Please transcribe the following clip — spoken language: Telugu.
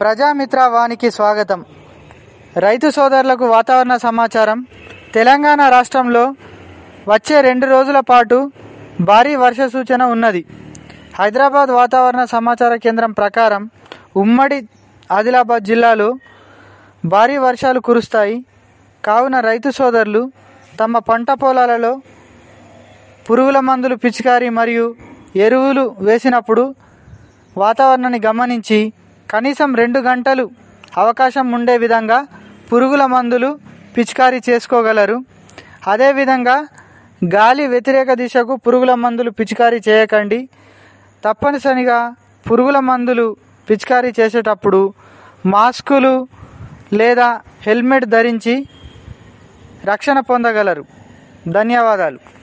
ప్రజామిత్ర వానికి స్వాగతం. రైతు సోదరులకు వాతావరణ సమాచారం. తెలంగాణ రాష్ట్రంలో వచ్చే 2 రోజుల పాటు భారీ వర్ష సూచన ఉన్నది. హైదరాబాద్ వాతావరణ సమాచార కేంద్రం ప్రకారం ఉమ్మడి ఆదిలాబాద్ జిల్లాలో భారీ వర్షాలు కురుస్తాయి. కావున రైతు సోదరులు తమ పంట పొలాలలో పురుగుల మందులు పిచికారీ మరియు ఎరువులు వేసినప్పుడు వాతావరణాన్ని గమనించి కనీసం 2 గంటలు అవకాశం ఉండే విధంగా పురుగుల మందులు పిచికారీ చేసుకోగలరు. అదేవిధంగా గాలి వ్యతిరేక దిశకు పురుగుల మందులు పిచికారీ చేయకండి. తప్పనిసరిగా పురుగుల మందులు పిచికారీ చేసేటప్పుడు మాస్కులు లేదా హెల్మెట్ ధరించి రక్షణ పొందగలరు. ధన్యవాదాలు.